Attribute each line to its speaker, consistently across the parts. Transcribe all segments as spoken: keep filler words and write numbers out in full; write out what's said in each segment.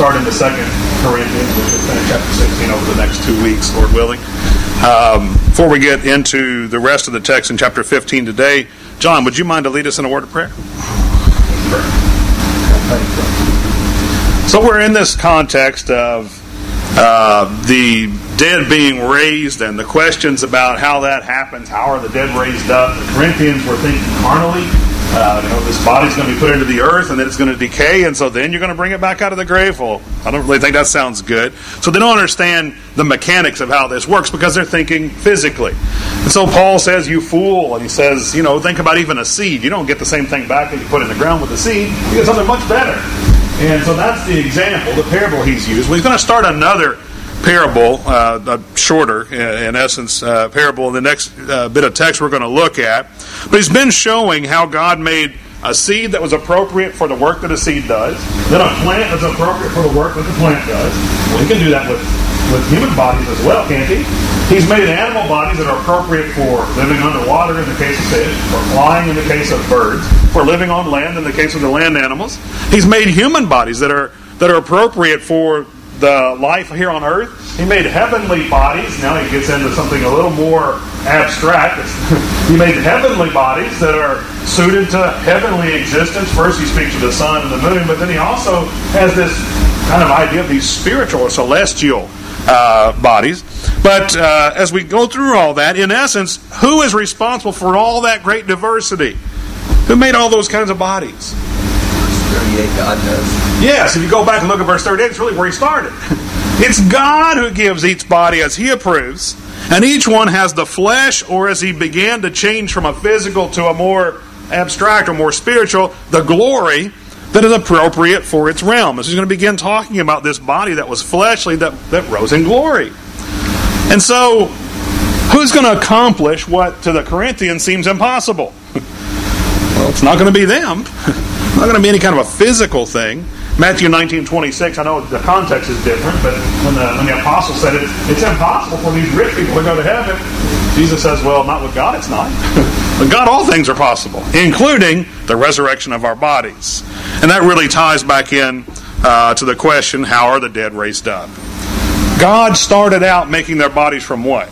Speaker 1: start into Second Corinthians, which will finish chapter sixteen over the next two weeks, Lord willing. Um, before we get into the rest of the text in chapter fifteen today, John, would you mind to lead us in a word of prayer? So we're in this context of uh, the dead being raised and the questions about how that happens. How are the dead raised up? The Corinthians were thinking carnally. Uh, you know, this body's going to be put into the earth and then it's going to decay, and so then you're going to bring it back out of the grave. Well, I don't really think that sounds good. So they don't understand the mechanics of how this works because they're thinking physically. And so Paul says, you fool, and he says, you know, think about even a seed. You don't get the same thing back that you put in the ground with the seed. You get something much better. And so that's the example, the parable he's used. Well, he's going to start another parable, uh, a shorter, in essence, uh, parable in the next uh, bit of text we're going to look at. But he's been showing how God made a seed that was appropriate for the work that a seed does, then a plant that's appropriate for the work that the plant does. Well, he can do that with, with human bodies as well, can't he? He's made animal bodies that are appropriate for living underwater in the case of fish, for flying in the case of birds, for living on land in the case of the land animals. He's made human bodies that are that are appropriate for the life here on earth. He made heavenly bodies. Now he gets into something a little more abstract. He made heavenly bodies that are suited to heavenly existence. First he speaks of the sun and the moon, but then he also has this kind of idea of these spiritual or celestial uh, bodies. But uh, as we go through all that, in essence, who is responsible for all that great diversity? Who made all those kinds of bodies?
Speaker 2: thirty-eight, God does.
Speaker 1: Yes, if you go back and look at verse thirty-eight, it's really where he started. It's God who gives each body as He approves, and each one has the flesh, or as He began to change from a physical to a more abstract or more spiritual, the glory that is appropriate for its realm. As he's going to begin talking about this body that was fleshly, that, that rose in glory. And so, who's going to accomplish what to the Corinthians seems impossible? Well, it's not going to be them. It's not going to be any kind of a physical thing. Matthew nineteen twenty-six, I know the context is different, but when the, when the apostle said it, it's impossible for these rich people to go to heaven, Jesus says, well, not with God, it's not. With God, all things are possible, including the resurrection of our bodies. And that really ties back in uh, to the question, how are the dead raised up? God started out making their bodies from what?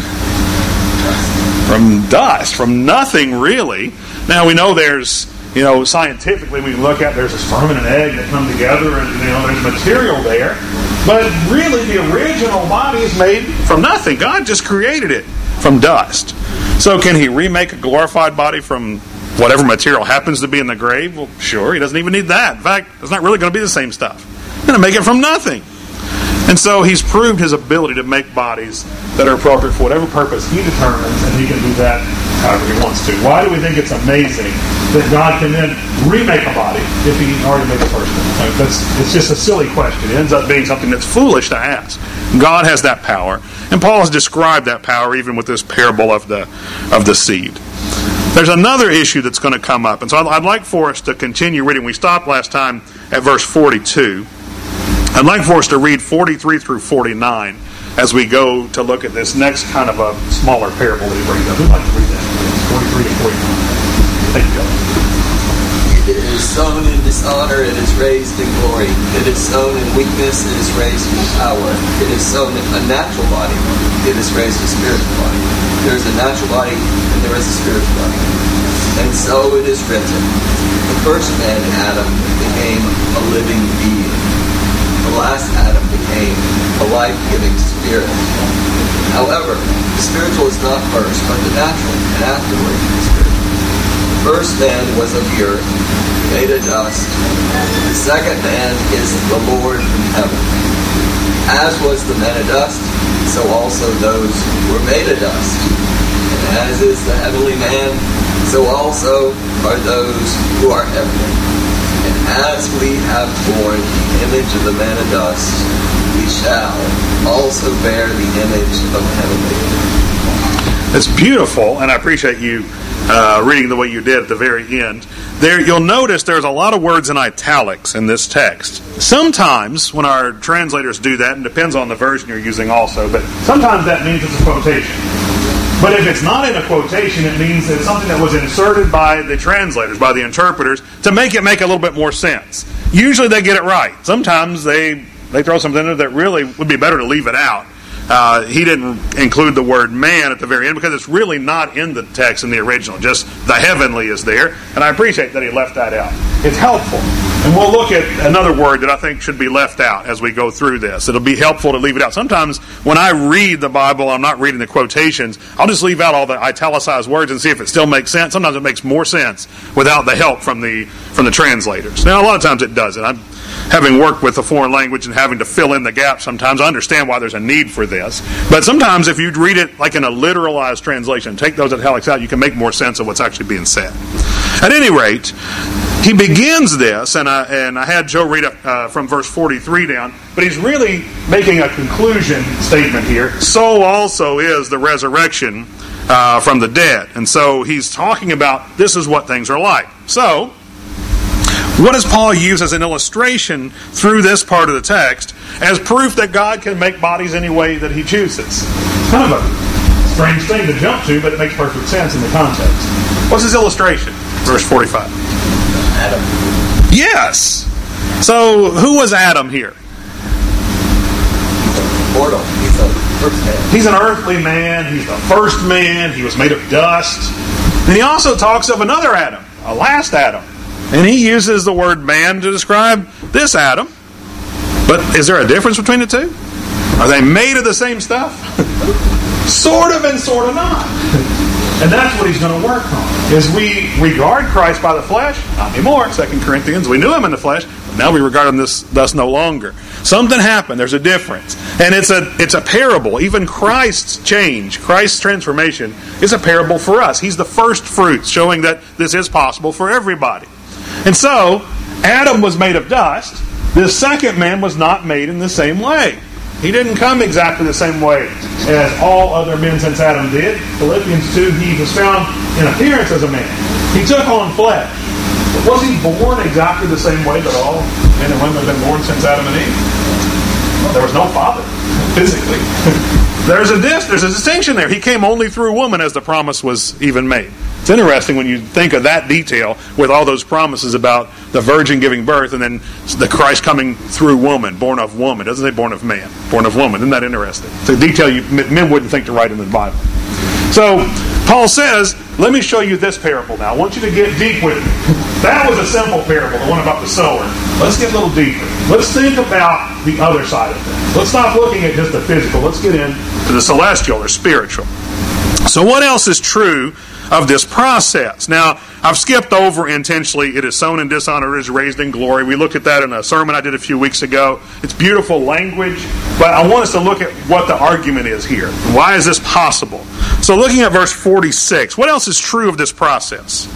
Speaker 1: From dust, from nothing really. Now we know there's, you know, scientifically we can look at, there's a sperm and an egg that come together and, you know, there's material there. But really the original body is made from nothing. God just created it from dust. So can He remake a glorified body from whatever material happens to be in the grave? Well, sure, He doesn't even need that. In fact, it's not really going to be the same stuff. He's going to make it from nothing. And so He's proved His ability to make bodies that are appropriate for whatever purpose He determines, and He can do that however He wants to. Why do we think it's amazing that God can then remake a body if He already made the first one? That's, it's just a silly question. It ends up being something that's foolish to ask. God has that power, and Paul has described that power even with this parable of the of the seed. There's another issue that's going to come up, and so I'd, I'd like for us to continue reading. We stopped last time at verse forty-two. I'd like for us to read forty-three through forty-nine as we go to look at this next kind of a smaller parable that he brings up. Who'd like to read that? forty-three to forty-nine. Thank you, God.
Speaker 2: It is sown in dishonor, it is raised in glory. It is sown in weakness, it is raised in power. It is sown in a natural body, it is raised a spiritual body. There is a natural body, and there is a spiritual body. And so it is written, the first man, Adam, became a living being. The last Adam became a life-giving spirit. However, the spiritual is not first, but the natural, and afterward the spiritual. The first man was of the earth, made of dust. The second man is the Lord from heaven. As was the man of dust, so also those who were made of dust. And as is the heavenly man, so also are those who are heavenly. And as we have borne the image of the man of dust, we shall also bear the image of heavenly.
Speaker 1: It's beautiful, and I appreciate you uh, reading the way you did at the very end. There, you'll notice there's a lot of words in italics in this text. Sometimes, when our translators do that, and depends on the version you're using also, but sometimes that means it's a quotation. But if it's not in a quotation, it means it's something that was inserted by the translators, by the interpreters, to make it make a little bit more sense. usually they get it right. Sometimes they, they throw something in there that really would be better to leave it out. Uh, he didn't include the word man at the very end because it's really not in the text in the original. Just the heavenly is there, and I appreciate that he left that out. It's helpful. And we'll look at another word that I think should be left out as we go through this. It'll be helpful to leave it out. Sometimes when I read the Bible, I'm not reading the quotations, I'll just leave out all the italicized words and see if it still makes sense. Sometimes it makes more sense without the help from the from the translators. Now, a lot of times it doesn't. I'm having worked with a foreign language and having to fill in the gaps sometimes, I understand why there's a need for this. But sometimes if you read it like in a literalized translation, take those italics out, you can make more sense of what's actually being said. At any rate, he begins this, and I, and I had Joe read it uh, from verse forty-three down, but he's really making a conclusion statement here. So also is the resurrection uh, from the dead. And so he's talking about this is what things are like. So, what does Paul use as an illustration through this part of the text as proof that God can make bodies any way that he chooses? Kind of a strange thing to jump to, but it makes perfect sense in the context. What's his illustration? Verse forty-five.
Speaker 2: Adam.
Speaker 1: Yes. So, who was Adam here?
Speaker 2: Mortal. He's the first man.
Speaker 1: He's an earthly man. He's the first man. He was made of dust. And he also talks of another Adam, a last Adam. And he uses the word man to describe this Adam. But is there a difference between the two? Are they made of the same stuff? Sort of and sort of not. And that's what he's going to work on. Is we regard Christ by the flesh, not anymore, Second Corinthians. We knew him in the flesh, but now we regard him this, thus no longer. Something happened. There's a difference. And it's a it's a parable. Even Christ's change, Christ's transformation, is a parable for us. He's the first fruits, showing that this is possible for everybody. And so, Adam was made of dust. This second man was not made in the same way. He didn't come exactly the same way as all other men since Adam did. Philippians two, he was found in appearance as a man. He took on flesh. But was he born exactly the same way that all men and women have been born since Adam and Eve? Well, there was no father, physically. There's a dis- there's a distinction there. He came only through woman as the promise was even made. It's interesting when you think of that detail with all those promises about the virgin giving birth and then the Christ coming through woman, born of woman. It doesn't say born of man, born of woman. Isn't that interesting? It's a detail you, men wouldn't think to write in the Bible. So, Paul says, let me show you this parable now. I want you to get deep with me. That was a simple parable, the one about the sower. Let's get a little deeper. Let's think about the other side of things. Let's stop looking at just the physical. Let's get into the celestial or spiritual. So what else is true of this process? Now, I've skipped over intentionally, it is sown in dishonor, it is raised in glory. We looked at that in a sermon I did a few weeks ago. It's beautiful language, but I want us to look at what the argument is here. Why is this possible? So looking at verse forty-six, what else is true of this process?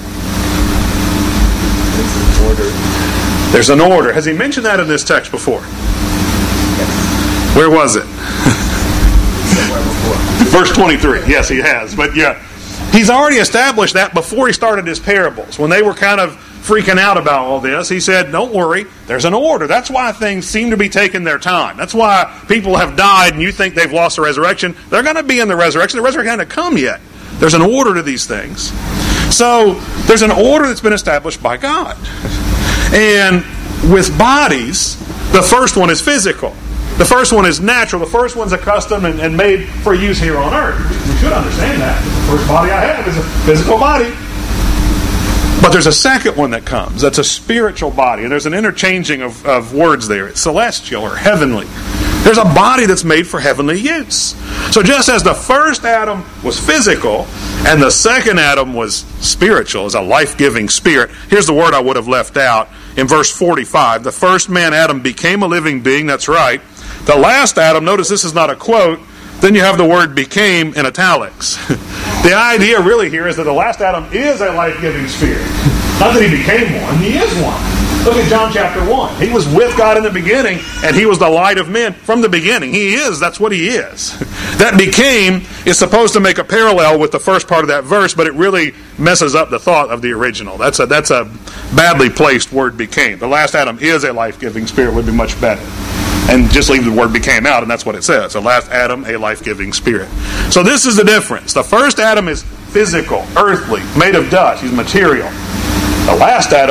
Speaker 2: There's an order.
Speaker 1: There's an order. Has he mentioned that in this text before?
Speaker 2: Yes.
Speaker 1: Where was it?
Speaker 2: Somewhere before.
Speaker 1: Verse twenty-three. Yes, he has. But yeah, he's already established that before he started his parables. When they were kind of freaking out about all this, he said, don't worry, there's an order. That's why things seem to be taking their time. That's why people have died and you think they've lost the resurrection. They're going to be in the resurrection. The resurrection hasn't come yet. There's an order to these things. So there's an order that's been established by God. And with bodies, the first one is physical. The first one is natural. The first one's accustomed and, and made for use here on earth. We should understand that. The first body I have is a physical body. But there's a second one that comes. That's a spiritual body. And there's an interchanging of, of words there. It's celestial or heavenly. There's a body that's made for heavenly use. So just as the first Adam was physical and the second Adam was spiritual, as a life-giving spirit, here's the word I would have left out in verse forty-five. The first man, Adam, became a living being. That's right. The last Adam, notice this is not a quote, then you have the word became in italics. The idea really here is that the last Adam is a life-giving spirit. Not that he became one, he is one. Look at John chapter one. He was with God in the beginning, and he was the light of men from the beginning. He is, that's what he is. That became is supposed to make a parallel with the first part of that verse, but it really messes up the thought of the original. That's a, that's a badly placed word became. The last Adam is a life-giving spirit would be much better. And just leave the word became out, and that's what it says. The last Adam, a life-giving spirit. So this is the difference. The first Adam is physical, earthly, made of dust. He's material. The last Adam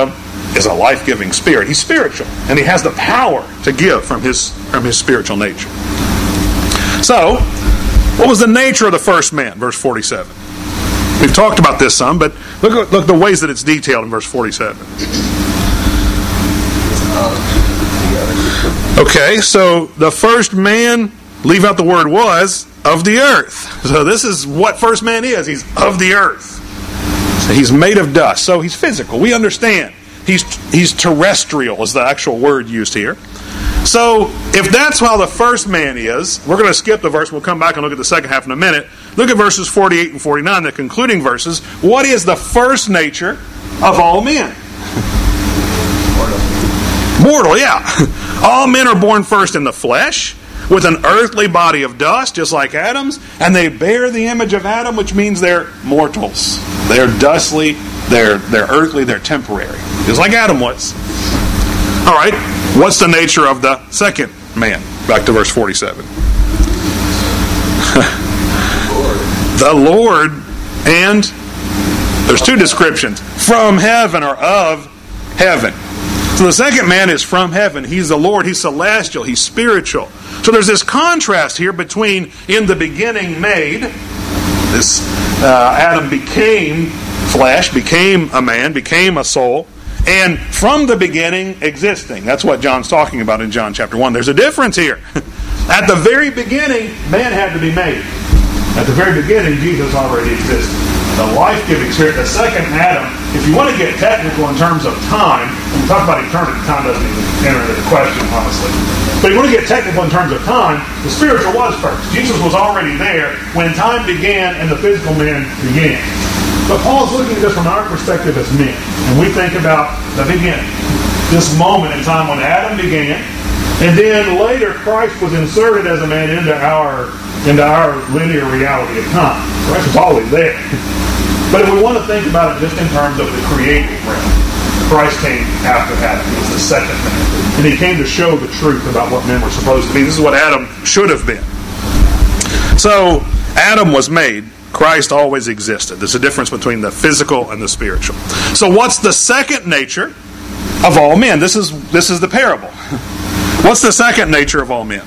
Speaker 1: is a life-giving spirit. He's spiritual, and he has the power to give from his, from his spiritual nature. So, what was the nature of the first man? Verse forty-seven. We've talked about this some, but look at look the ways that it's detailed in verse forty-seven. Okay, so the first man, leave out the word was, of the earth. So this is what first man is. He's of the earth. So he's made of dust. So he's physical. We understand. He's he's terrestrial is the actual word used here. So if that's how the first man is, we're going to skip the verse. We'll come back and look at the second half in a minute. Look at verses forty-eight and forty-nine, the concluding verses. What is the first nature of all men? Mortal. Mortal, yeah. All men are born first in the flesh, with an earthly body of dust, just like Adam's, and they bear the image of Adam, which means they're mortals. They're dustly, they're, they're earthly, they're temporary, just like Adam was. All right, what's the nature of the second man? Back to verse forty-seven. The Lord, and there's two descriptions, from heaven or of heaven. So the second man is from heaven. He's the Lord. He's celestial. He's spiritual. So there's this contrast here between in the beginning made, this uh, Adam became flesh, became a man, became a soul, and from the beginning existing. That's what John's talking about in John chapter one. There's a difference here. At the very beginning, man had to be made. At the very beginning, Jesus already existed. The life-giving spirit, the second Adam, if you want to get technical in terms of time, when we talk about eternity, time doesn't even enter into the question, honestly. But if you want to get technical in terms of time, the spiritual was first. Jesus was already there when time began and the physical man began. But Paul's looking at this from our perspective as men. And we think about the beginning. This moment in time when Adam began, and then later Christ was inserted as a man into our into our linear reality of time. Christ was always there. But if we want to think about it just in terms of the creative realm, Christ came after Adam. He was the second man. And he came to show the truth about what men were supposed to be. This is what Adam should have been. So, Adam was made. Christ always existed. There's a difference between the physical and the spiritual. So what's the second nature of all men? This is this is the parable. What's the second nature of all men?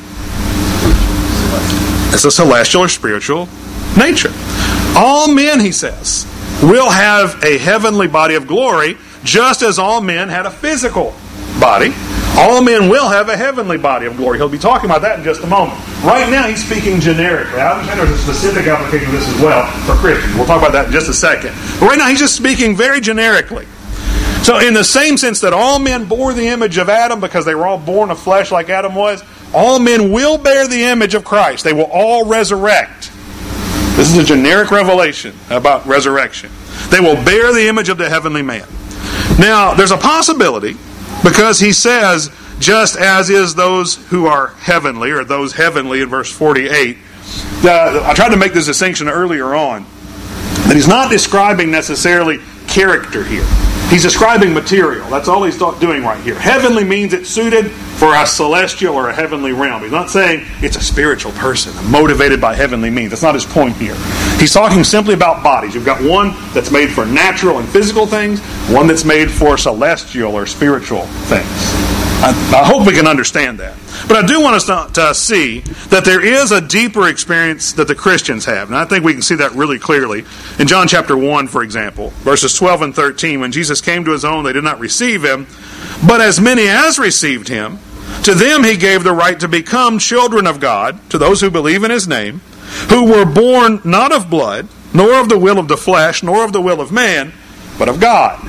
Speaker 1: It's a celestial or spiritual nature. All men, he says, will have a heavenly body of glory, just as all men had a physical body. All men will have a heavenly body of glory. He'll be talking about that in just a moment. Right now, he's speaking generically. I understand there's a specific application of this as well for Christians. We'll talk about that in just a second. But right now, he's just speaking very generically. So in the same sense that all men bore the image of Adam because they were all born of flesh like Adam was, all men will bear the image of Christ. They will all resurrect. This is a generic revelation about resurrection. They will bear the image of the heavenly man. Now, there's a possibility, because he says, just as is those who are heavenly, or those heavenly in verse forty-eight. Uh, I tried to make this distinction earlier on, that he's not describing necessarily character here. He's describing material. That's all he's doing right here. Heavenly means it's suited for a celestial or a heavenly realm. He's not saying it's a spiritual person motivated by heavenly means. That's not his point here. He's talking simply about bodies. You've got one that's made for natural and physical things, one that's made for celestial or spiritual things. I, I hope we can understand that. But I do want us to, to see that there is a deeper experience that the Christians have. And I think we can see that really clearly. In John chapter one, for example, verses twelve and thirteen, when Jesus came to his own, they did not receive him. But as many as received him, to them he gave the right to become children of God, to those who believe in his name, who were born not of blood, nor of the will of the flesh, nor of the will of man, but of God.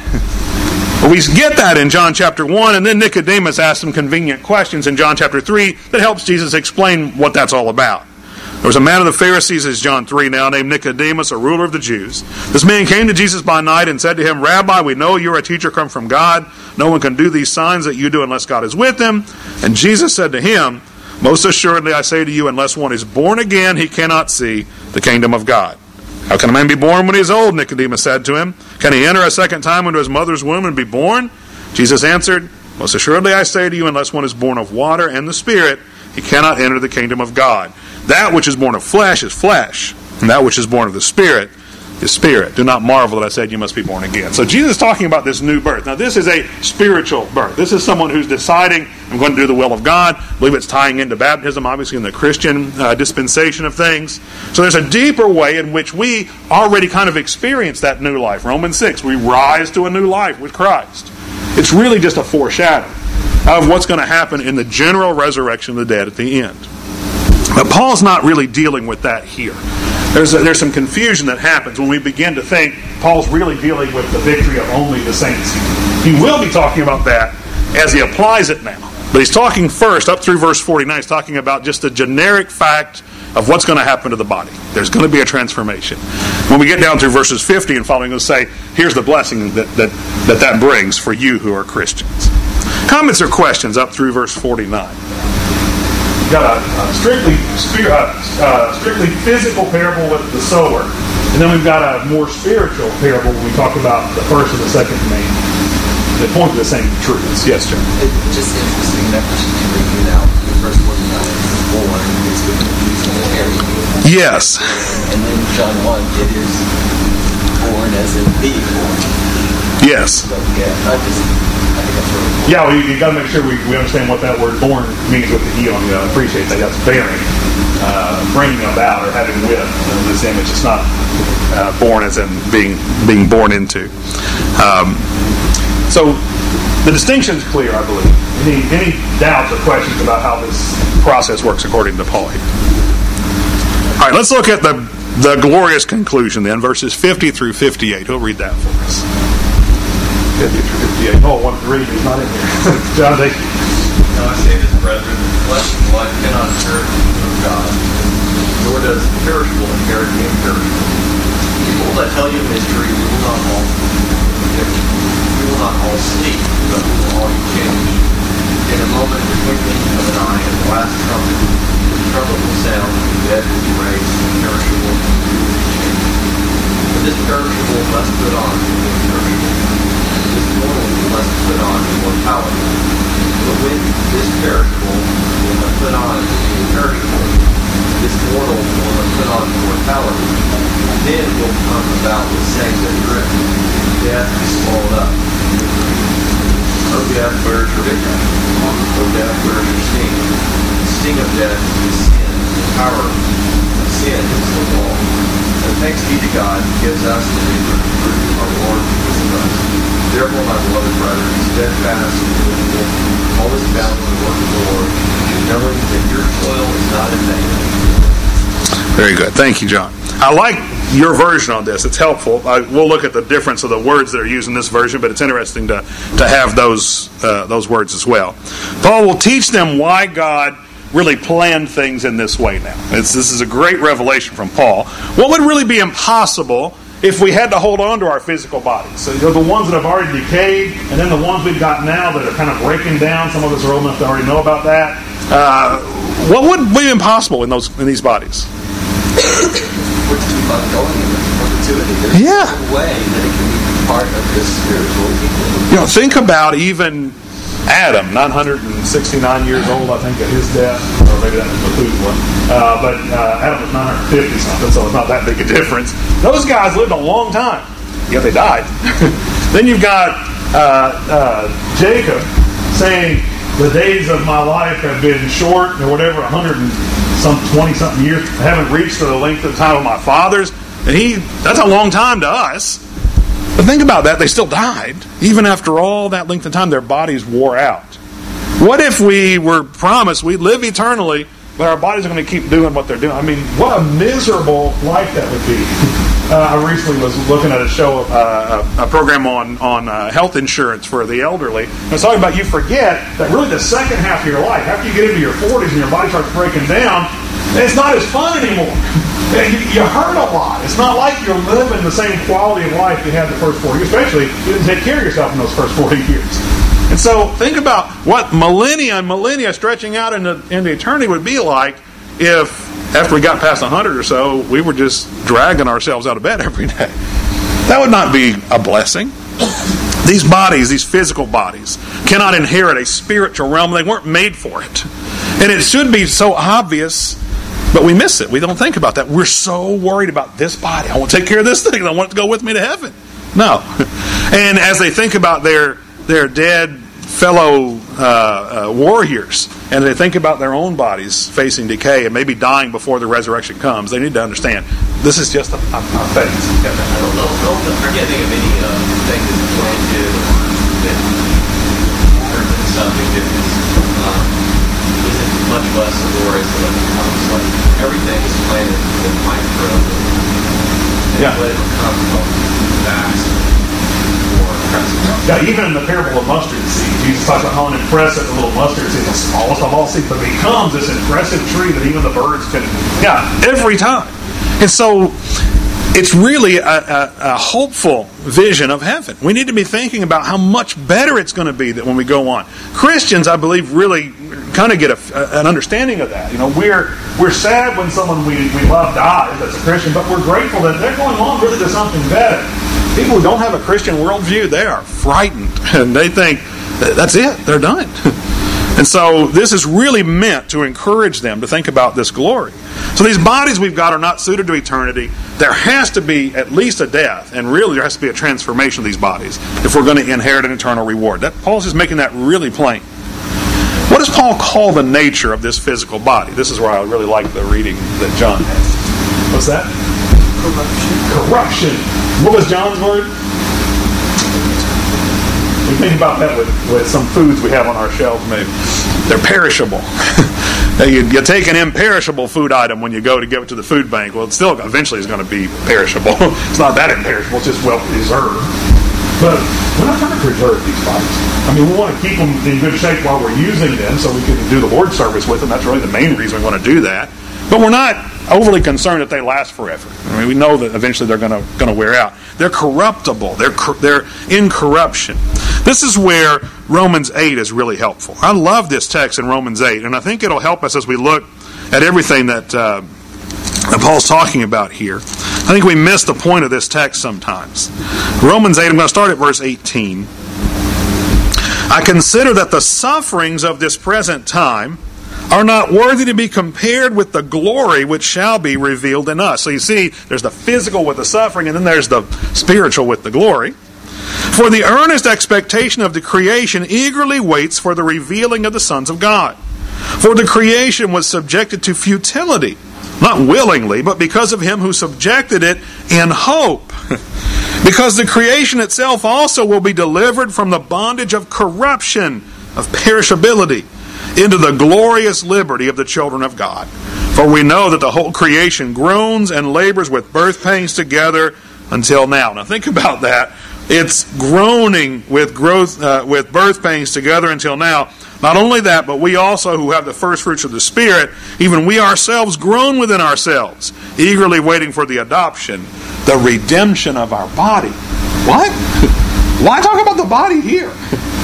Speaker 1: We get that in John chapter one, and then Nicodemus asks some convenient questions in John chapter three that helps Jesus explain what that's all about. There was a man of the Pharisees, as John three now, named Nicodemus, a ruler of the Jews. This man came to Jesus by night and said to him, Rabbi, we know you're a teacher come from God. No one can do these signs that you do unless God is with him. And Jesus said to him, most assuredly I say to you, unless one is born again, he cannot see the kingdom of God. How can a man be born when he is old? Nicodemus said to him. Can he enter a second time into his mother's womb and be born? Jesus answered, most assuredly I say to you, unless one is born of water and the Spirit, he cannot enter the kingdom of God. That which is born of flesh is flesh, and that which is born of the Spirit is spirit. Do not marvel that I said you must be born again. So Jesus is talking about this new birth. Now this is a spiritual birth. This is someone who's deciding, I'm going to do the will of God. I believe it's tying into baptism, obviously in the Christian uh, dispensation of things. So there's a deeper way in which we already kind of experience that new life. Romans six, we rise to a new life with Christ. It's really just a foreshadowing of what's going to happen in the general resurrection of the dead at the end. But Paul's not really dealing with that here. There's, a, there's some confusion that happens when we begin to think Paul's really dealing with the victory of only the saints. He will be talking about that as he applies it now. But he's talking first, up through verse forty-nine, he's talking about just a generic fact of what's going to happen to the body. There's going to be a transformation. When we get down through verses fifty and following, he'll say, here's the blessing that that, that that brings for you who are Christians. Comments or questions up through verse forty-nine? Got a, a strictly uh, uh, strictly physical parable with the sower, and then we've got a more spiritual parable when we talk about the first and the second commandment. They point to the same truths. Yes, John.
Speaker 2: It's just interesting that you read it out. Verse forty-nine, born is the confusion of Harry.
Speaker 1: Yes.
Speaker 2: And then John one, it is born as in be born.
Speaker 1: Yes.
Speaker 2: So yeah, I just. I think that's really cool.
Speaker 1: Yeah, well, you, you got to make sure we, we understand what that word "born" means with the "e" on it. I appreciate that. That's bearing, uh, bringing about, or having with uh, this image. It's not uh, born as in being being born into. Um, so the distinction is clear, I believe. Any any doubts or questions about how this process works according to Paul here? All right, let's look at the the glorious conclusion then, verses fifty through fifty-eight. Who'll read that for us? fifty through fifty-eight. Oh, one to read. He's not in here. John, thank you.
Speaker 3: Now I say this, brethren, flesh and blood cannot inherit the kingdom of God, nor does the perishable inherit the imperishable. People that tell you a mystery, we will not all we will not all sleep, but we will all be changed. In a moment, the twinkling of an eye, and the last trumpet, the trumpet will sound, and the dead will be raised, and the perishable will be changed. But this perishable must put on the imperishable. This mortal must put on immortality. But when this perishable will have put on the imperishable, this mortal will have put on immortality, then will come about the saying that is written, death is swallowed up. O death, where is your victory? O death, where is your sting? The sting of death is sin. The power of sin is the law. And thanks be to God, who gives us the victory through our Lord Jesus Christ. Therefore, my beloved brethren, be steadfast and immovable, always bound in the work of the Lord, knowing that your toil is not in vain.
Speaker 1: Very good. Thank you, John. I like your version on this. It's helpful. I, we'll look at the difference of the words that are used in this version, but it's interesting to, to have those uh, those words as well. Paul will teach them why God really planned things in this way now. It's, this is a great revelation from Paul. What would really be impossible if we had to hold on to our physical bodies? So they're the ones that have already decayed, and then the ones we've got now that are kind of breaking down. Some of us are old enough to already know about that. Uh, what would be impossible in those in these bodies?
Speaker 2: We're to keep on going in perpetuity. There's
Speaker 1: Yeah.
Speaker 2: no way that it can be part of this spiritual kingdom.
Speaker 1: You know, think about even Adam, nine hundred sixty-nine years old, I think, at his death, or maybe that was Methuselah. Uh, but uh, Adam was nine hundred fifty something, so it's not that big a difference. Those guys lived a long time, yet they died. Then you've got uh, uh, Jacob saying, "The days of my life have been short," or whatever, one hundred and some twenty something years. I haven't reached the length of time of my fathers, and he—that's a long time to us. But think about that, they still died. Even after all that length of time, their bodies wore out. What if we were promised we'd live eternally, but our bodies are going to keep doing what they're doing? I mean, what a miserable life that would be. Uh, I recently was looking at a show, uh, a program on, on uh, health insurance for the elderly. And it's talking about you forget that really the second half of your life, after you get into your forties and your body starts breaking down, it's not as fun anymore. You, you hurt a lot. It's not like you're living the same quality of life you had the first forty years, especially if you didn't take care of yourself in those first forty years. And so think about what millennia and millennia stretching out into, into eternity would be like if, after we got past one hundred or so, we were just dragging ourselves out of bed every day. That would not be a blessing. These bodies, these physical bodies, cannot inherit a spiritual realm. They weren't made for it. And it should be so obvious But we miss it. We don't think about that. We're so worried about this body. I want to take care of this thing. I want it to go with me to heaven. No. And as they think about their their dead fellow uh, uh, warriors, and they think about their own bodies facing decay and maybe dying before the resurrection comes, they need to understand this is just a, a, a phase.
Speaker 3: Yeah, I don't know. I can't think of any uh, thing that's planted or that turns into something that is, um, isn't much less glorious than what it becomes. Like everything is planted in micro. And
Speaker 1: Yeah.
Speaker 3: what it becomes vast or present.
Speaker 1: Yeah, even in the parable of mustard seed, Jesus talks about how unimpressive the little mustard seed is, the smallest of all seeds, but it becomes this impressive tree that even the birds can, yeah, every time. And so it's really a, a, a hopeful vision of heaven. We need to be thinking about how much better it's going to be that when we go on. Christians, I believe, really kind of get a, an understanding of that. You know, we're we're sad when someone we, we love dies that's a Christian, but we're grateful that they're going on really to something better. People who don't have a Christian worldview, they are frightened, and they think, that's it, they're done. And so this is really meant to encourage them to think about this glory. So these bodies we've got are not suited to eternity. There has to be at least a death, and really there has to be a transformation of these bodies if we're going to inherit an eternal reward. That, Paul's just making that really plain. What does Paul call the nature of this physical body? This is where I really like the reading that John has. What's that?
Speaker 2: Corruption.
Speaker 1: Corruption. What was John's word? We think about that with, with some foods we have on our shelves, maybe. They're perishable. you, you take an imperishable food item when you go to give it to the food bank. Well, it still eventually is going to be perishable. It's not that imperishable, it's just well preserved. But we're not trying to preserve these bodies. I mean, we want to keep them in good shape while we're using them so we can do the Lord's service with them. That's really the main reason we want to do that. But we're not overly concerned that they last forever. I mean, we know that eventually they're going to going to wear out. They're corruptible. They're they're in corruption. This is where Romans eight is really helpful. I love this text in Romans eight, and I think it'll help us as we look at everything that, uh, that Paul's talking about here. I think we miss the point of this text sometimes. Romans eight, I'm going to start at verse eighteen. I consider that the sufferings of this present time are not worthy to be compared with the glory which shall be revealed in us. So you see, there's the physical with the suffering, and then there's the spiritual with the glory. For the earnest expectation of the creation eagerly waits for the revealing of the sons of God. For the creation was subjected to futility, not willingly, but because of him who subjected it in hope. Because the creation itself also will be delivered from the bondage of corruption, of perishability, into the glorious liberty of the children of God. For we know that the whole creation groans and labors with birth pains together until now. Now think about that. It's groaning with growth, uh, with birth pains together until now. Not only that, but we also who have the first fruits of the Spirit, even we ourselves groan within ourselves, eagerly waiting for the adoption, the redemption of our body. What? Why talk about the body here?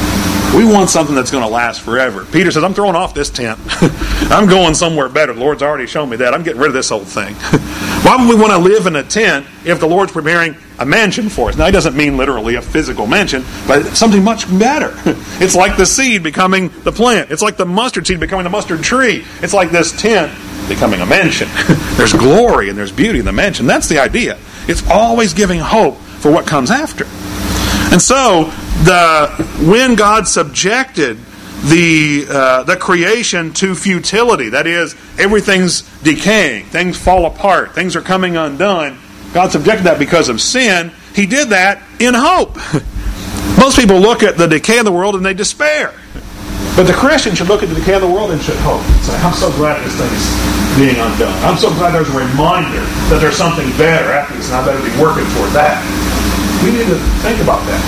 Speaker 1: We want something that's going to last forever. Peter says, I'm throwing off this tent. I'm going somewhere better. The Lord's already shown me that. I'm getting rid of this old thing. Why would we want to live in a tent if the Lord's preparing a mansion for us? Now, he doesn't mean literally a physical mansion, but something much better. It's like the seed becoming the plant. It's like the mustard seed becoming the mustard tree. It's like this tent becoming a mansion. There's glory and there's beauty in the mansion. That's the idea. It's always giving hope for what comes after. And so, the when God subjected the uh, the creation to futility, that is, everything's decaying, things fall apart, things are coming undone, God subjected that because of sin. He did that in hope. Most people look at the decay of the world and they despair. But the Christian should look at the decay of the world and should hope. Say, I'm so glad this thing's being undone. I'm so glad there's a reminder that there's something better after this, and I better be working toward that. We need to think about that.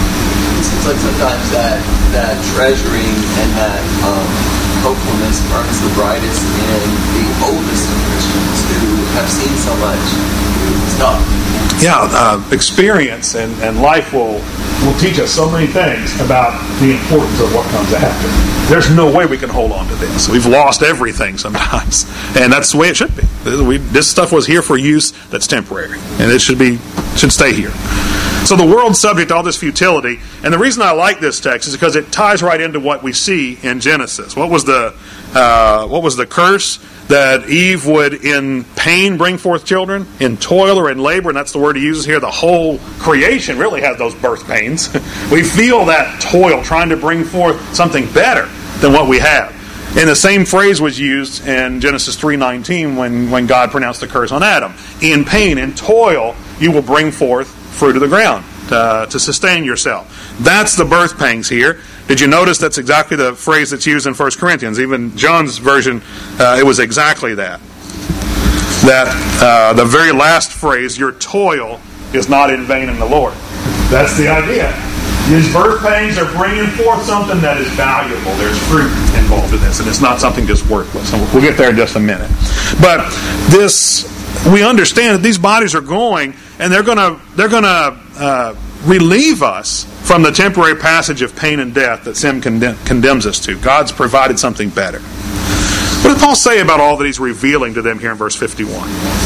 Speaker 2: It seems like sometimes that that treasuring and that um, hopefulness burns the brightest in the oldest of Christians who have seen so much stuff.
Speaker 1: Yeah, uh, experience and, and life will will teach us so many things about the importance of what comes after. There's no way we can hold on to this. We've lost everything sometimes, and that's the way it should be. We, this stuff was here for use that's temporary, and it should be should stay here. So the world's subject to all this futility, and the reason I like this text is because it ties right into what we see in Genesis. What was the uh, what was the curse? That Eve would in pain bring forth children, in toil or in labor, and that's the word he uses here. The whole creation really has those birth pains. We feel that toil trying to bring forth something better than what we have. And the same phrase was used in Genesis three nineteen when, when God pronounced the curse on Adam. In pain, in toil, you will bring forth fruit of the ground uh, to sustain yourself. That's the birth pangs here. Did you notice that's exactly the phrase that's used in First Corinthians? Even John's version, uh, it was exactly that. That uh, the very last phrase, your toil is not in vain in the Lord. That's the idea. These birth pangs are bringing forth something that is valuable. There's fruit involved in this, and it's not something just worthless. And we'll get there in just a minute. But this, we understand that these bodies are going, and they're going to they're going to uh, relieve us from the temporary passage of pain and death that sin condemn, condemns us to. God's provided something better. What did Paul say about all that he's revealing to them here in verse fifty-one?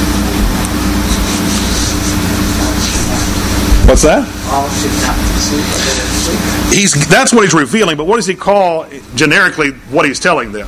Speaker 1: What's that? He's, that's what he's revealing, but what does he call generically what he's telling them?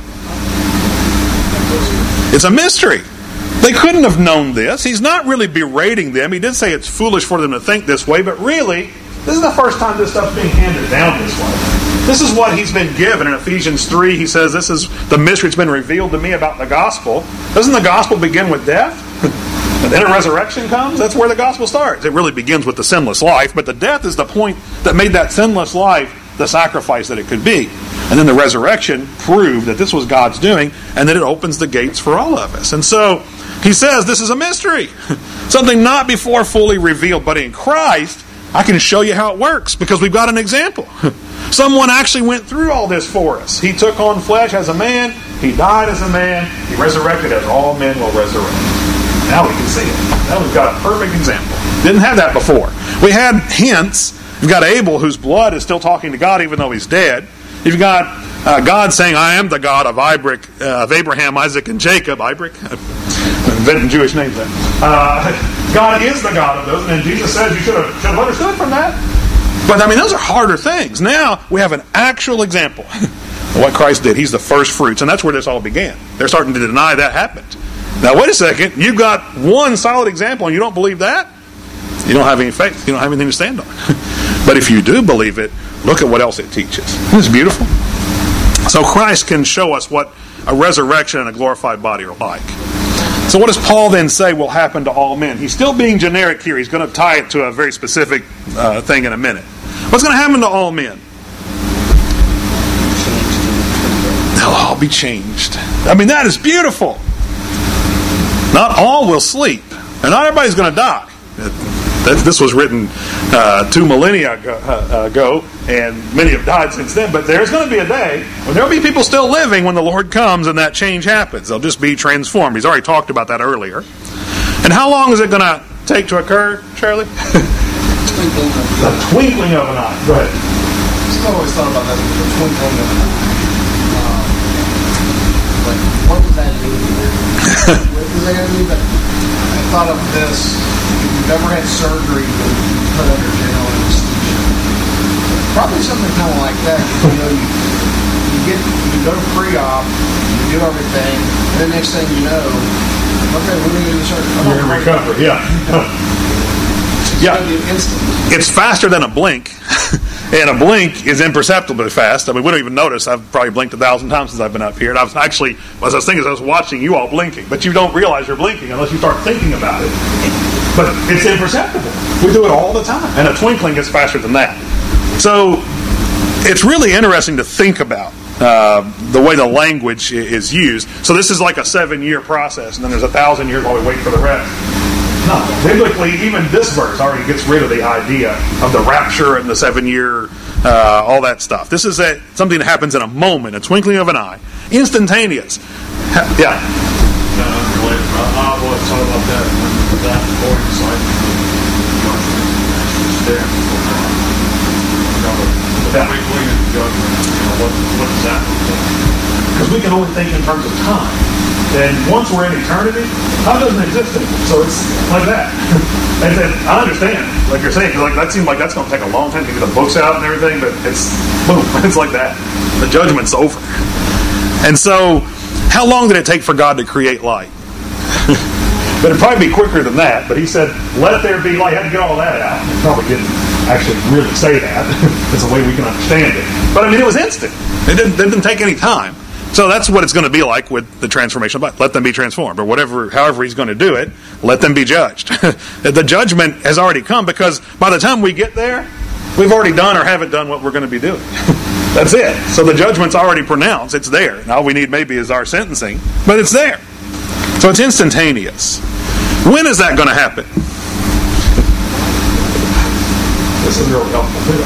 Speaker 1: It's a mystery. They couldn't have known this. He's not really berating them. He did say it's foolish for them to think this way, but really, this is the first time this stuff's being handed down this way. This is what he's been given. In Ephesians three, he says, this is the mystery that's been revealed to me about the gospel. Doesn't the gospel begin with death? And then a resurrection comes? That's where the gospel starts. It really begins with the sinless life, but the death is the point that made that sinless life the sacrifice that it could be. And then the resurrection proved that this was God's doing, and that it opens the gates for all of us. And so, he says this is a mystery. Something not before fully revealed, but in Christ, I can show you how it works, because we've got an example. Someone actually went through all this for us. He took on flesh as a man, He died as a man, He resurrected as all men will resurrect. Now we can see it. Now we've got a perfect example. Didn't have that before. We had hints. You've got Abel, whose blood is still talking to God even though he's dead. You've got uh, God saying, I am the God of, Ibric, uh, of Abraham, Isaac, and Jacob. Ibric? Inventing Jewish names there. Uh, God is the God of those. And Jesus says you should have, should have understood from that. But, I mean, those are harder things. Now we have an actual example of what Christ did. He's the first fruits. And that's where this all began. They're starting to deny that happened. Now, wait a second. You've got one solid example and you don't believe that? You don't have any faith. You don't have anything to stand on. But if you do believe it, look at what else it teaches. Isn't this beautiful? So Christ can show us what a resurrection and a glorified body are like. So what does Paul then say will happen to all men? He's still being generic here. He's going to tie it to a very specific uh, thing in a minute. What's going to happen to all men? They'll all be changed. I mean, that is beautiful. Not all will sleep, and not everybody's going to die. This was written uh, two millennia ago, and many have died since then. But there's going to be a day when there will be people still living when the Lord comes and that change happens. They'll just be transformed. He's already talked about that earlier. And how long is it going to take to occur, Charlie?
Speaker 2: Twinkling of
Speaker 1: the twinkling of an eye. Go ahead.
Speaker 4: I've always thought about that, the twinkling of an eye. Um, like, what does that mean? What does that mean? I thought of this. If you've ever had surgery and you put under general anesthesia, probably something kind of like that. You know, you, you get you go to pre-op, you do everything, and the next thing you know, okay, we're going to do the surgery.
Speaker 1: You're going to recover, yeah.
Speaker 4: It's
Speaker 1: yeah.
Speaker 4: going to be instant.
Speaker 1: It's faster than a blink. And a blink is imperceptibly fast. I mean, we don't even notice. I've probably blinked a thousand times since I've been up here. And I was actually, as I was thinking, as I was watching you all blinking. But you don't realize you're blinking unless you start thinking about it. But it's imperceptible. We do it all the time. And a twinkling is faster than that. So it's really interesting to think about uh, the way the language is used. So this is like a seven-year process. And then there's a thousand years while we wait for the rest. No, biblically, even this verse already gets rid of the idea of the rapture and the seven-year, uh, all that stuff. This is a, something that happens in a moment, a twinkling of an eye. Instantaneous. Ha- yeah?
Speaker 3: No, unrelated. I always thought about that when that boy decided to stand before God. The twinkling of judgment. You know, what, what does that look like?
Speaker 1: Because we can only think in terms of time. And once we're in eternity, time doesn't exist anymore. So it's like that. And then I understand, like you're saying, like that seems like that's going to take a long time to get the books out and everything, but it's boom, it's like that. The judgment's over. And so, how long did it take for God to create light? But it'd probably be quicker than that. But he said, let there be light. He had to get all that out. He probably didn't actually really say that. It's the way we can understand it. But I mean, it was instant. It didn't, it didn't take any time. So that's what it's going to be like with the transformation. But let them be transformed. Or whatever, however he's going to do it, let them be judged. The judgment has already come because by the time we get there, we've already done or haven't done what we're going to be doing. That's it. So the judgment's already pronounced. It's there. And all we need maybe is our sentencing. But it's there. So it's instantaneous. When is that going to happen? This is really helpful too.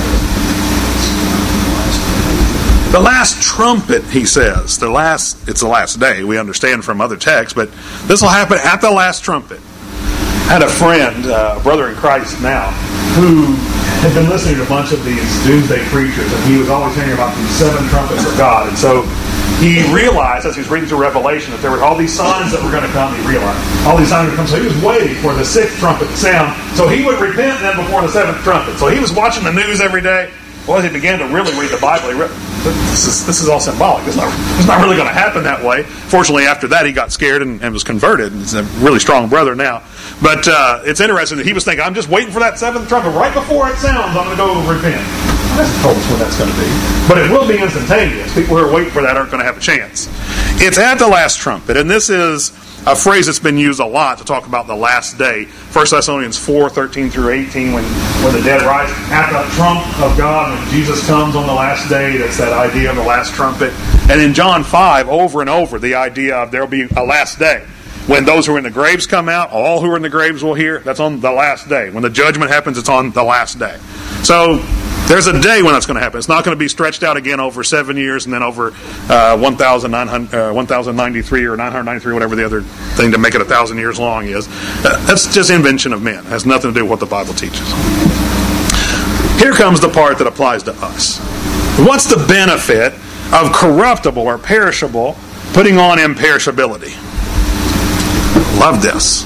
Speaker 1: The last trumpet, he says. The last, it's the last day. We understand from other texts, but this will happen at the last trumpet. I had a friend, uh, a brother in Christ now, who had been listening to a bunch of these doomsday preachers, and he was always hearing about these seven trumpets of God. And so he realized, as he was reading through Revelation, that there were all these signs that were going to come. He realized all these signs would come. So he was waiting for the sixth trumpet to sound, so he would repent then before the seventh trumpet. So he was watching the news every day. Well, as he began to really read the Bible, he re- this is this is all symbolic. It's not, it's not really going to happen that way. Fortunately, after that, he got scared and, and was converted. He's a really strong brother now. But uh, it's interesting that he was thinking, I'm just waiting for that seventh trumpet. Right before it sounds, I'm going to go repent. Well, that's told us when that's going to be. But it will be instantaneous. People who are waiting for that aren't going to have a chance. It's at the last trumpet. And this is a phrase that's been used a lot to talk about the last day. First Thessalonians four, thirteen through eighteen, when, when the dead rise. At the trump of God, when Jesus comes on the last day, that's that idea of the last trumpet. And in John five, over and over, the idea of there will be a last day. When those who are in the graves come out, all who are in the graves will hear. That's on the last day. When the judgment happens, it's on the last day. So there's a day when that's going to happen. It's not going to be stretched out again over seven years and then over uh, one thousand ninety-three or nine hundred ninety-three, whatever the other thing to make it a thousand years long is. Uh, that's just invention of men. It has nothing to do with what the Bible teaches. Here comes the part that applies to us. What's the benefit of corruptible or perishable putting on imperishability? Love this.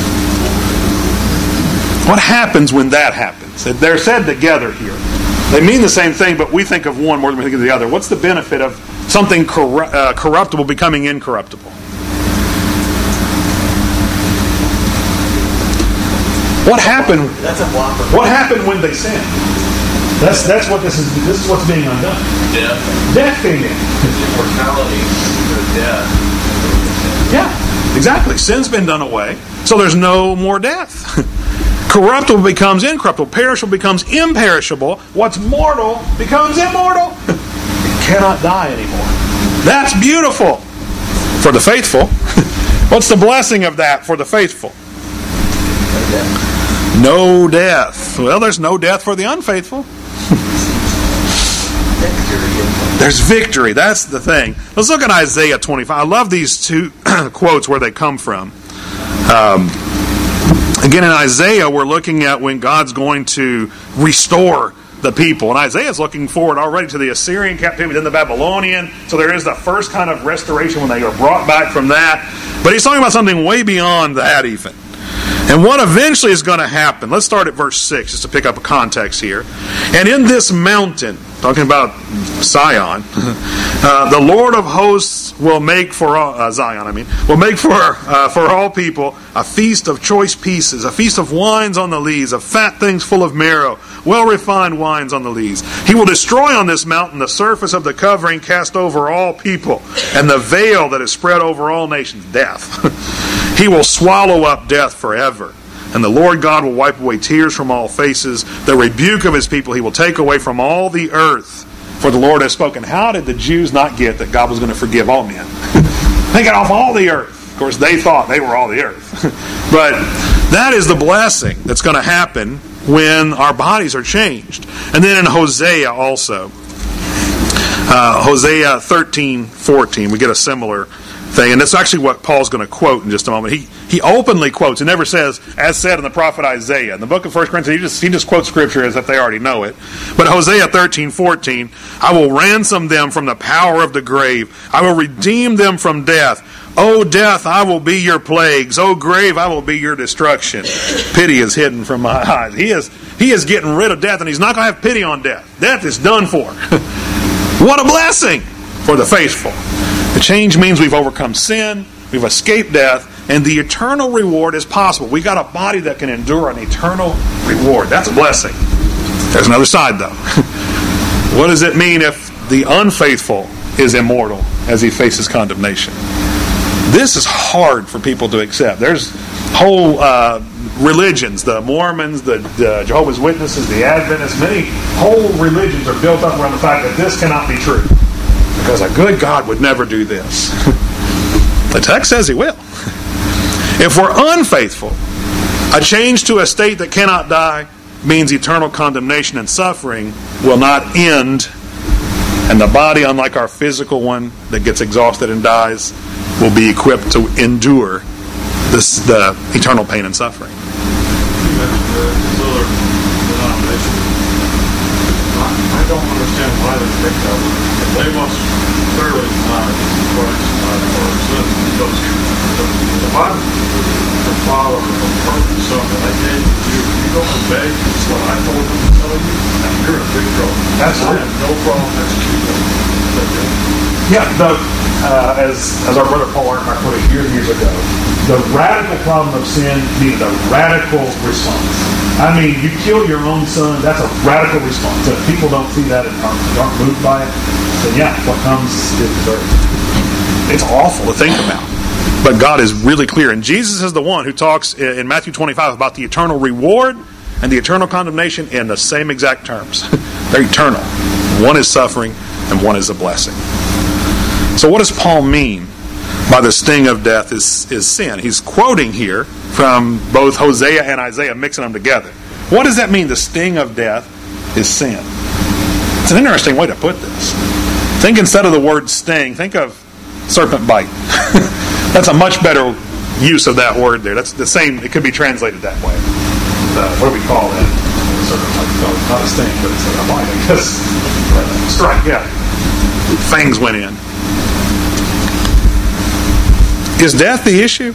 Speaker 1: What happens when that happens? They're said together here. They mean the same thing, but we think of one more than we think of the other. What's the benefit of something corru- uh, corruptible becoming incorruptible? What happened?
Speaker 3: That's a blocker.
Speaker 1: What happened when they sinned? That's that's what this is. This is what's being undone.
Speaker 3: Death.
Speaker 1: Death came in.
Speaker 3: Immortality. Death.
Speaker 1: Yeah, exactly. Sin's been done away, so there's no more death. Corruptible becomes incorruptible. Perishable becomes imperishable. What's mortal becomes immortal. It cannot die anymore. That's beautiful for the faithful. What's the blessing of that for the faithful? No death. Well, there's no death for the unfaithful. There's victory. That's the thing. Let's look at Isaiah twenty-five. I love these two quotes where they come from. Um, again, in Isaiah, we're looking at when God's going to restore the people. And Isaiah's looking forward already to the Assyrian captivity, then the Babylonian. So there is the first kind of restoration when they are brought back from that. But he's talking about something way beyond that even. And what eventually is going to happen, let's start at verse six, just to pick up a context here. And in this mountain, talking about Zion, uh, the Lord of hosts will make for all, uh, Zion, I mean, will make for uh, for all people a feast of choice pieces, a feast of wines on the lees, of fat things full of marrow, well-refined wines on the lees. He will destroy on this mountain the surface of the covering cast over all people, and the veil that is spread over all nations, death. He will swallow up death forever. And the Lord God will wipe away tears from all faces. The rebuke of His people He will take away from all the earth. For the Lord has spoken. How did the Jews not get that God was going to forgive all men? Take it off all the earth. Of course, they thought they were all the earth. But that is the blessing that's going to happen when our bodies are changed. And then in Hosea also. Uh, Hosea thirteen fourteen, we get a similar thing, and that's actually what Paul's going to quote in just a moment. He he openly quotes. He never says, as said in the prophet Isaiah. In the book of First Corinthians, he just he just quotes scripture as if they already know it. But Hosea thirteen fourteen, I will ransom them from the power of the grave. I will redeem them from death. O death, I will be your plagues. O grave, I will be your destruction. Pity is hidden from my eyes. He is, he is getting rid of death, and he's not going to have pity on death. Death is done for. What a blessing for the faithful. The change means we've overcome sin, we've escaped death, and the eternal reward is possible. We got a body that can endure an eternal reward. That's a blessing. There's another side, though. What does it mean if the unfaithful is immortal as he faces condemnation? This is hard for people to accept. There's whole uh, religions, the Mormons, the, the Jehovah's Witnesses, the Adventists, many whole religions are built up around the fact that this cannot be true. Because a good God would never do this. The text says he will. If we're unfaithful, a change to a state that cannot die means eternal condemnation and suffering will not end, and the body, unlike our physical one that gets exhausted and dies, will be equipped to endure this, the eternal pain and suffering.
Speaker 5: I don't understand why they think that way. They must clearly deny Christ or sin because the Bible, the Father, the perfect Son that I gave you, you don't obey what I told them to tell you, and you're in big trouble.
Speaker 1: Absolutely.
Speaker 5: I have no problem executing them.
Speaker 1: Yeah, the, uh, as as our brother Paul Arnott put it years and years ago, the radical problem of sin needed a radical response. I mean, you kill your own son, that's a radical response. If people don't see that and aren't, aren't moved by it, then yeah, what comes is deserved. It's awful to think about. But God is really clear. And Jesus is the one who talks in Matthew twenty-five about the eternal reward and the eternal condemnation in the same exact terms. They're eternal. One is suffering and one is a blessing. So what does Paul mean by the sting of death is, is sin? He's quoting here from both Hosea and Isaiah, mixing them together. What does that mean, the sting of death is sin? It's an interesting way to put this. Think instead of the word sting, think of serpent bite. That's a much better use of that word there. That's the same, it could be translated that way. Uh, what do we call that? Serpent bite. No, not a sting, but it's a bite, I guess. Strike, yeah. Fangs went in. Is death the issue?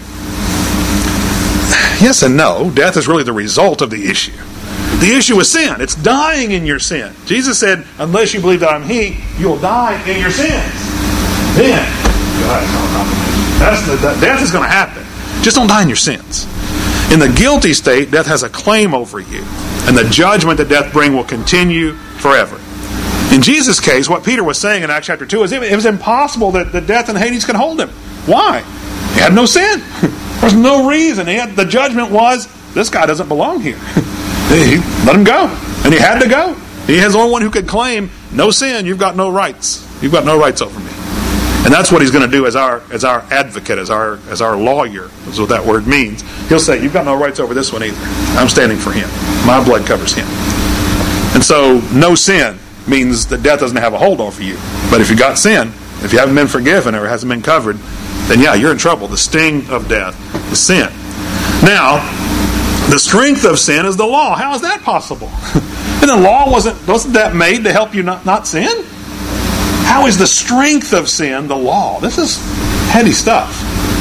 Speaker 1: Yes and no. Death is really the result of the issue. The issue is sin. It's dying in your sin. Jesus said, unless you believe that I'm He, you'll die in your sins. Then, that's the, that, death is going to happen. Just don't die in your sins. In the guilty state, death has a claim over you. And the judgment that death brings will continue forever. In Jesus' case, what Peter was saying in Acts chapter two is it was impossible that, that death and Hades could hold him. Why? He had no sin. There's no reason. He had, the judgment was, this guy doesn't belong here. He let him go. And he had to go. He is the only one who could claim, no sin, you've got no rights. You've got no rights over me. And that's what he's going to do as our as our advocate, as our as our lawyer. That's what that word means. He'll say, you've got no rights over this one either. I'm standing for him. My blood covers him. And so, no sin means that death doesn't have a hold over you. But if you got sin, if you haven't been forgiven or hasn't been covered, then yeah, you're in trouble. The sting of death is sin. Now, the strength of sin is the law. How is that possible? And the law wasn't wasn't that made to help you not, not sin? How is the strength of sin the law? This is heady stuff.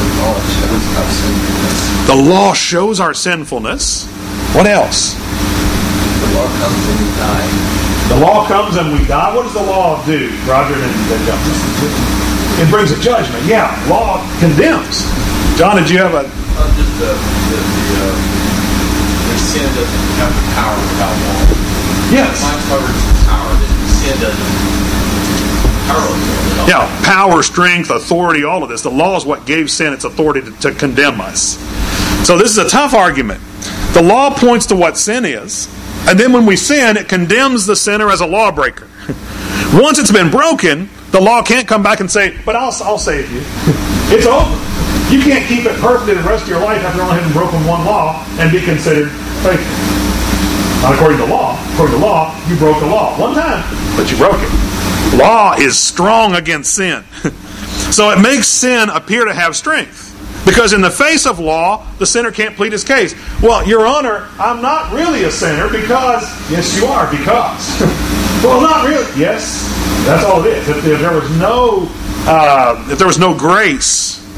Speaker 1: The law shows our sinfulness. What else?
Speaker 2: The law comes and we die.
Speaker 1: The law comes and we die. What does the law do, Roger? It brings a judgment. Yeah, law condemns. John, did you have a...
Speaker 3: Uh, just the, the, the, uh, the sin doesn't have the power without law.
Speaker 1: Yes.
Speaker 3: Mine covers the power. The sin doesn't...
Speaker 1: Yeah, power, strength, authority, all of this. The law is what gave sin its authority to, to condemn us. So this is a tough argument. The law points to what sin is, and then when we sin, it condemns the sinner as a lawbreaker. Once it's been broken, the law can't come back and say, but I'll, I'll save you. It's over. You can't keep it perfect in the rest of your life after only having broken one law and be considered faithful. Not according to law. According to law, you broke the law one time, but you broke it. Law is strong against sin. So it makes sin appear to have strength. Because in the face of law, the sinner can't plead his case. Well, Your Honor, I'm not really a sinner because... Yes, you are, because. Well, not really. Yes, that's all it is. If, if there was no, uh, if there was no grace,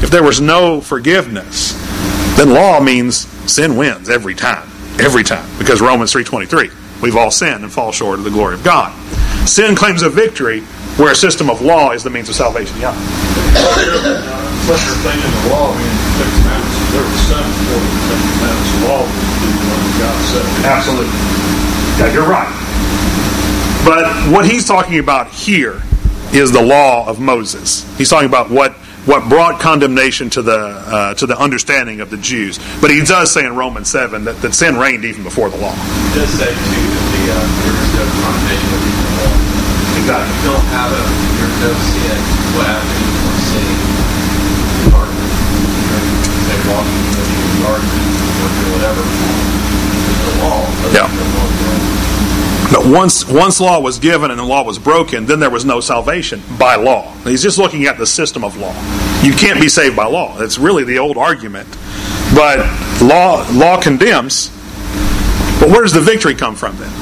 Speaker 1: If there was no forgiveness, then law means sin wins every time. Every time. Because Romans three twenty-three, we've all sinned and fall short of the glory of God. Sin claims a victory where a system of law is the means of salvation. Yeah.
Speaker 5: What you're thinking the law means the Ten Commandments. There was seven before the Ten Commandments. The law was the one that God said.
Speaker 1: Absolutely. Yeah, you're right. But what he's talking about here is the law of Moses. He's talking about what, what brought condemnation to the uh, to the understanding of the Jews. But he does say in Romans seven that, that sin reigned even before the law.
Speaker 3: He does say, too, that the, uh, there is no condemnation of the law.
Speaker 1: Exactly.
Speaker 3: If you don't have a, there's no sin, what happens for sinning? Darkness. Say walking in darkness, or do whatever. There's no law.
Speaker 1: Yeah. But once once law was given and the law was broken, then there was no salvation by law. He's just looking at the system of law. You can't be saved by law. It's really the old argument. But law law condemns. But where does the victory come from then?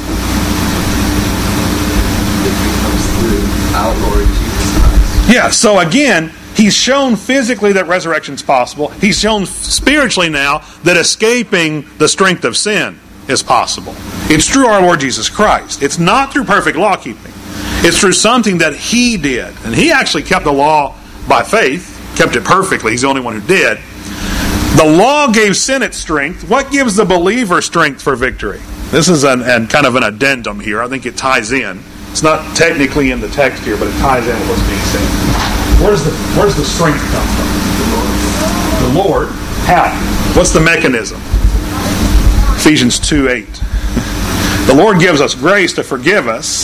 Speaker 2: Victory comes through our Lord Jesus Christ.
Speaker 1: Yeah, so again, he's shown physically that resurrection is possible. He's shown spiritually now that escaping the strength of sin is possible. It's through our Lord Jesus Christ. It's not through perfect law keeping. It's through something that He did. And He actually kept the law by faith, kept it perfectly. He's the only one who did. The law gave sin its strength. What gives the believer strength for victory? This is an, an kind of an addendum here. I think it ties in. It's not technically in the text here, but it ties in with what's being said. Where's the, where's the strength come from? The Lord. How? What's the mechanism? Ephesians two eight. The Lord gives us grace to forgive us,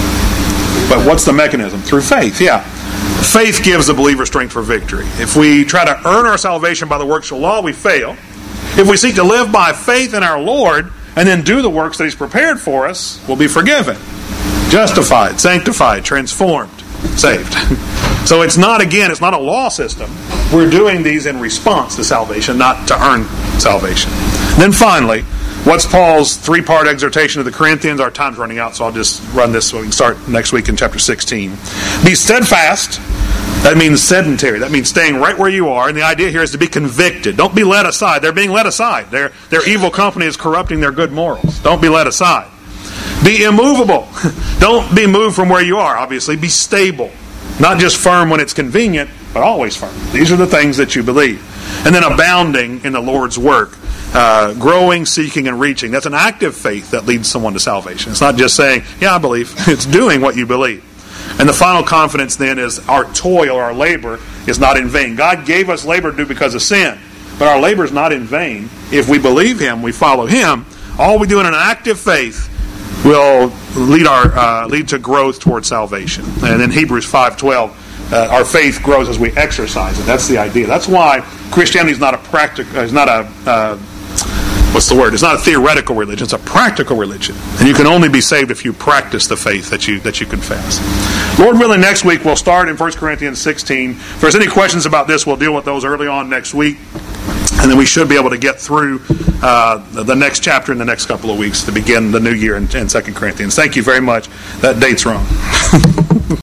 Speaker 1: but what's the mechanism? Through faith, yeah. Faith gives the believer strength for victory. If we try to earn our salvation by the works of law, we fail. If we seek to live by faith in our Lord and then do the works that He's prepared for us, we'll be forgiven, justified, sanctified, transformed, saved. So it's not, again, it's not a law system. We're doing these in response to salvation, not to earn salvation. Then finally, what's Paul's three-part exhortation to the Corinthians? Our time's running out, so I'll just run this so we can start next week in chapter sixteen. Be steadfast. That means sedentary. That means staying right where you are. And the idea here is to be convicted. Don't be led aside. They're being led aside. Their, their evil company is corrupting their good morals. Don't be led aside. Be immovable. Don't be moved from where you are, obviously. Be stable. Not just firm when it's convenient, but always firm. These are the things that you believe. And then abounding in the Lord's work. Uh, growing, seeking, and reaching. That's an active faith that leads someone to salvation. It's not just saying, yeah, I believe. It's doing what you believe. And the final confidence then is our toil, our labor, is not in vain. God gave us labor to do because of sin. But our labor is not in vain. If we believe Him, we follow Him, all we do in an active faith will lead our uh, lead to growth towards salvation. And in Hebrews five twelve, uh, our faith grows as we exercise it. That's the idea. That's why Christianity is not a practical, is not a uh, what's the word? It's not a theoretical religion. It's a practical religion, and you can only be saved if you practice the faith that you that you confess. Lord willing, next week we'll start in First Corinthians sixteen. If there's any questions about this, we'll deal with those early on next week. And then we should be able to get through uh, the next chapter in the next couple of weeks to begin the new year in, in Second Corinthians. Thank you very much. That date's wrong.